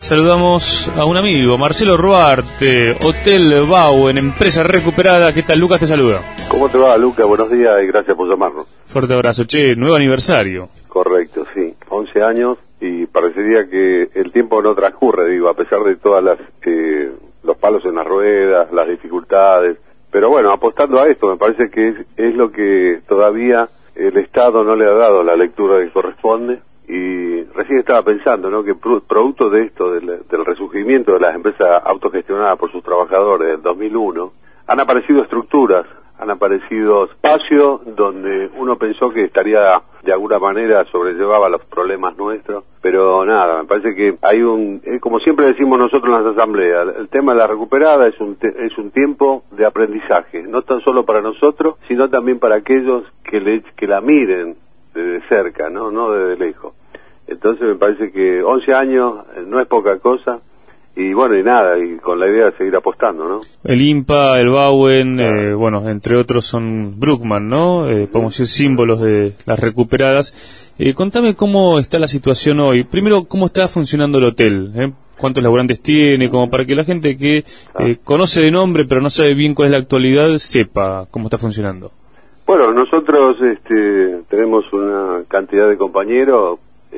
Saludamos a un amigo, Marcelo Ruarte, Hotel Bauen, empresa recuperada. ¿Qué tal, Lucas? Te saluda. ¿Cómo te va, Lucas? Buenos días y gracias por llamarnos. Fuerte abrazo. Che, nuevo aniversario. Correcto, sí. 11 años y parecería que el tiempo no transcurre, digo, a pesar de todas los palos en las ruedas, las dificultades. Pero bueno, apostando a esto, me parece que es lo que todavía el Estado no le ha dado la lectura que corresponde. Y recién estaba pensando, ¿no?, que producto de esto, del resurgimiento de las empresas autogestionadas por sus trabajadores del 2001, han aparecido estructuras, han aparecido espacios donde uno pensó que estaría de alguna manera sobrellevaba los problemas nuestros, pero nada, me parece que hay como siempre decimos nosotros en las asambleas, el tema de la recuperada es un tiempo de aprendizaje, no tan solo para nosotros, sino también para aquellos que la miren desde cerca, no desde lejos. Entonces me parece que 11 años no es poca cosa, y bueno, y nada, y con la idea de seguir apostando, ¿no? El IMPA, el Bauen, bueno, entre otros son Bruckmann, ¿no? Podemos decir símbolos de las recuperadas. Contame cómo está la situación hoy. Primero, ¿cómo está funcionando el hotel? ¿Cuántos laburantes tiene? Como para que la gente que conoce de nombre pero no sabe bien cuál es la actualidad, sepa cómo está funcionando. Bueno, nosotros tenemos una cantidad de compañeros,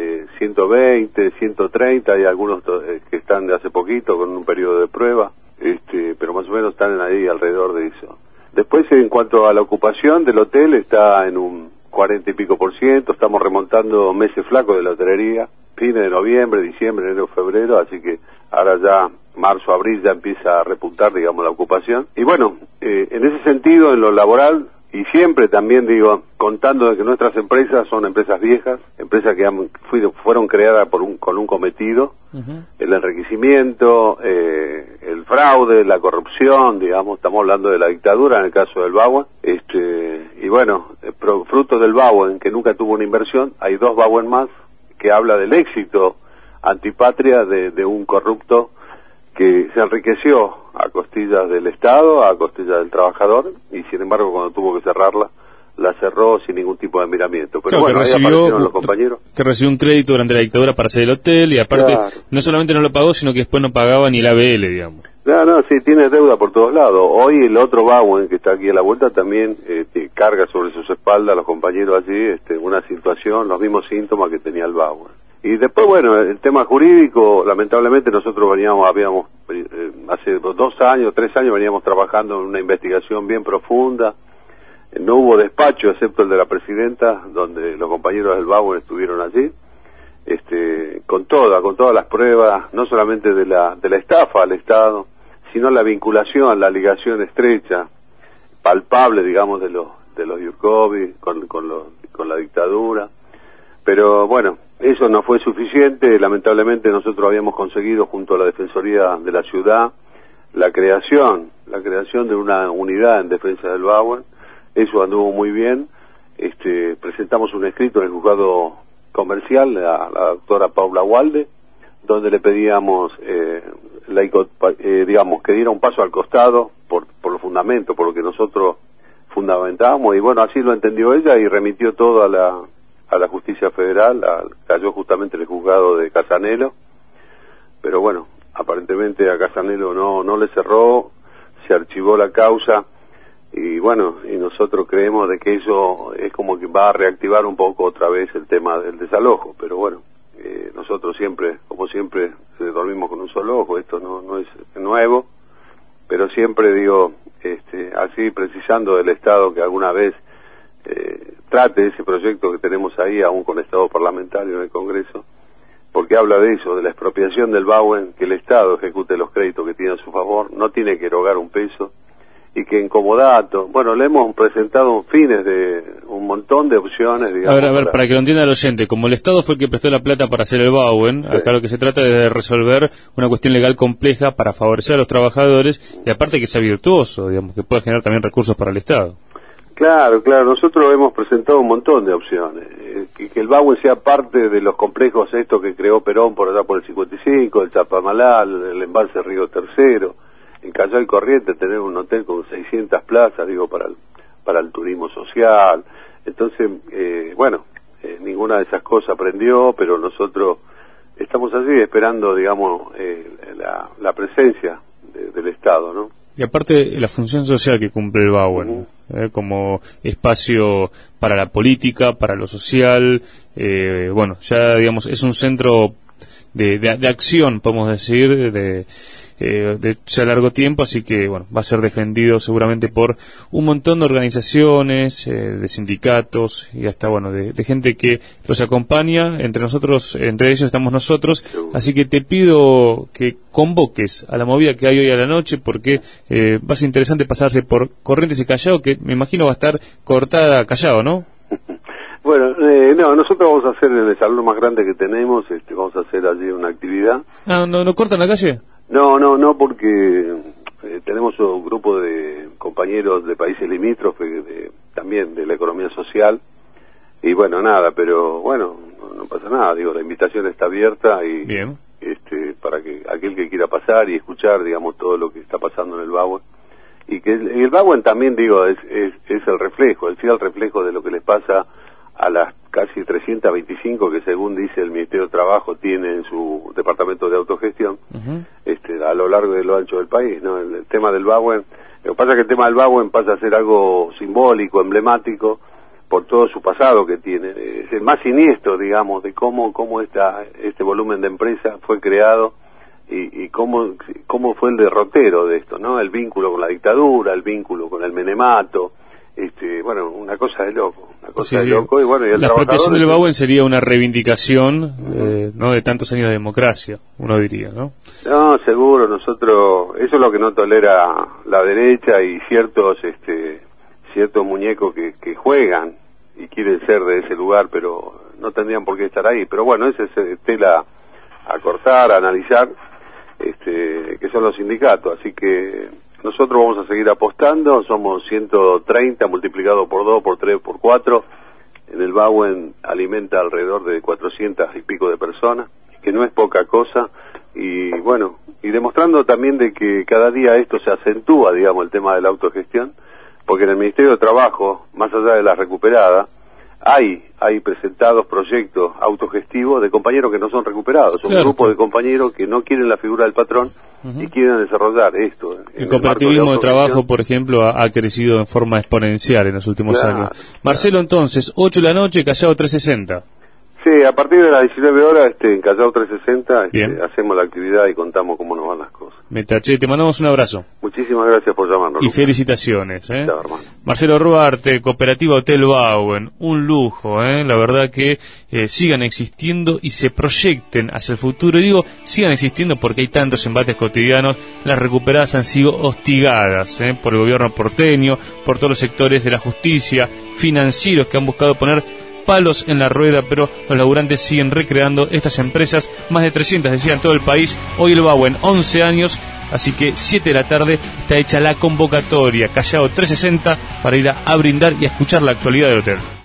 120, 130, hay algunos que están de hace poquito con un periodo de prueba, pero más o menos están ahí alrededor de eso. Después, en cuanto a la ocupación del hotel, está en un 40 y pico %, estamos remontando meses flacos de la hotelería, fines de noviembre, diciembre, enero, febrero, así que ahora ya marzo, abril ya empieza a repuntar, digamos, la ocupación. Y bueno, en ese sentido, en lo laboral, y siempre también digo, contando de que nuestras empresas son empresas viejas, empresas que fueron creadas con un cometido, el enriquecimiento, el fraude, la corrupción, digamos, estamos hablando de la dictadura en el caso del Bauen, y bueno, fruto del Bauen, que nunca tuvo una inversión, hay dos Bauen más, que habla del éxito antipatria de un corrupto que se enriqueció a costillas del Estado, a costillas del trabajador, y sin embargo cuando tuvo que cerrarla, la cerró sin ningún tipo de miramiento. Pero claro, bueno, ahí aparecieron los compañeros. Que recibió un crédito durante la dictadura para hacer el hotel, y aparte, claro, no solamente no lo pagó, sino que después no pagaba ni el ABL, digamos. No, sí, tiene deuda por todos lados. Hoy el otro Bauen, que está aquí a la vuelta, también carga sobre sus espaldas a los compañeros allí una situación, los mismos síntomas que tenía el Bauen. Y después, bueno, el tema jurídico, lamentablemente nosotros habíamos hace 2 años, 3 años veníamos trabajando en una investigación bien profunda. No hubo despacho excepto el de la presidenta, donde los compañeros del Bauen estuvieron allí, con todas las pruebas, no solamente de la estafa al Estado, sino la vinculación, la ligación estrecha, palpable, digamos, de los Yurkovic con la dictadura. Pero bueno, eso no fue suficiente. Lamentablemente nosotros habíamos conseguido junto a la Defensoría de la Ciudad la creación de una unidad en defensa del Bauen. Eso anduvo muy bien. Presentamos un escrito en el juzgado comercial a la doctora Paula Walde, donde le pedíamos digamos, que diera un paso al costado por los fundamentos, por lo que nosotros fundamentábamos, y bueno, así lo entendió ella y remitió todo a la Justicia Federal, cayó justamente en el juzgado de Casanelo, pero bueno, aparentemente a Casanelo no le cerró, se archivó la causa, y bueno, y nosotros creemos de que eso es como que va a reactivar un poco otra vez el tema del desalojo, pero bueno, nosotros siempre, como siempre, dormimos con un solo ojo, esto no es nuevo, pero siempre digo, así precisando del Estado que alguna vez trate ese proyecto que tenemos ahí, aún con Estado parlamentario en el Congreso, porque habla de eso, de la expropiación del Bauen, que el Estado ejecute los créditos que tiene a su favor, no tiene que erogar un peso, y que en comodato, bueno, le hemos presentado fines de un montón de opciones, digamos. A ver, para que lo entienda el oyente, como el Estado fue el que prestó la plata para hacer el Bauen, sí, acá lo que se trata es de resolver una cuestión legal compleja para favorecer a los trabajadores, y aparte que sea virtuoso, digamos, que pueda generar también recursos para el Estado. Claro, nosotros hemos presentado un montón de opciones, que el Bauen sea parte de los complejos estos que creó Perón por allá por el 55, el Chapamalal, el embalse Río Tercero, en Callao y Corrientes tener un hotel con 600 plazas, digo, para el turismo social. Entonces, bueno, ninguna de esas cosas prendió, pero nosotros estamos allí esperando, digamos, la presencia del Estado, ¿no? Y aparte la función social que cumple el Bauen, como espacio para la política, para lo social, bueno, ya digamos es un centro de acción, podemos decir, de ya largo tiempo, así que bueno, va a ser defendido seguramente por un montón de organizaciones, de sindicatos y hasta bueno, de gente que los acompaña. Entre ellos estamos nosotros, así que te pido que convoques a la movida que hay hoy a la noche, porque va a ser interesante pasarse por Corrientes y Callao, que me imagino va a estar cortada Callao, ¿no? Bueno, no, nosotros vamos a hacer en el salón más grande que tenemos, vamos a hacer allí una actividad. Ah, ¿no cortan la calle? No, porque tenemos un grupo de compañeros de países limítrofes, también de la economía social, y bueno, nada, pero bueno, no pasa nada, digo, la invitación está abierta y bien, para que aquel que quiera pasar y escuchar, digamos, todo lo que está pasando en el Bauen, y que el Bauen también, digo, es el reflejo, el fiel reflejo de lo que les pasa a las casi 325 que según dice el Ministerio de Trabajo tiene en su departamento de autogestión, a lo largo y lo ancho del país, ¿no? El tema del Bauen, lo que pasa es que el tema del Bauen pasa a ser algo simbólico, emblemático, por todo su pasado que tiene, es el más siniestro, digamos, de cómo este volumen de empresa fue creado y cómo fue el derrotero de esto, ¿no? El vínculo con la dictadura, el vínculo con el menemato, bueno, una cosa de loco, y bueno, y el la trabajador expropiación del Bauen sería una reivindicación, no de tantos años de democracia, uno diría, ¿no? No, seguro, nosotros, eso es lo que no tolera la derecha y ciertos muñecos que juegan y quieren ser de ese lugar, pero no tendrían por qué estar ahí, pero bueno, ese es tela a cortar, a analizar, que son los sindicatos, así que nosotros vamos a seguir apostando, somos 130 multiplicado por 2, por 3, por 4, en el Bauen alimenta alrededor de 400 y pico de personas, que no es poca cosa, y bueno, y demostrando también de que cada día esto se acentúa, digamos, el tema de la autogestión, porque en el Ministerio de Trabajo, más allá de la recuperada, hay presentados proyectos autogestivos de compañeros que no son recuperados, son un grupo de compañeros que no quieren la figura del patrón y quieren desarrollar esto. El cooperativismo de trabajo, por ejemplo, ha crecido en forma exponencial en los últimos años. Marcelo, entonces, 8 de la noche, Callao 360. Sí, a partir de las 19 horas en Callao 360 hacemos la actividad y contamos cómo nos van las cosas. Metache, te mandamos un abrazo. Muchísimas gracias por llamarnos. Y felicitaciones. Chao, hermano. Marcelo Ruarte, Cooperativa Hotel Bauen, un lujo, la verdad que sigan existiendo y se proyecten hacia el futuro. Y digo, sigan existiendo porque hay tantos embates cotidianos. Las recuperadas han sido hostigadas por el gobierno porteño, por todos los sectores de la justicia, financieros que han buscado poner palos en la rueda, pero los laburantes siguen recreando estas empresas, más de 300 decía en todo el país. Hoy el Bauen, 11 años, así que 7 de la tarde está hecha la convocatoria, Callao 360, para ir a brindar y a escuchar la actualidad del hotel.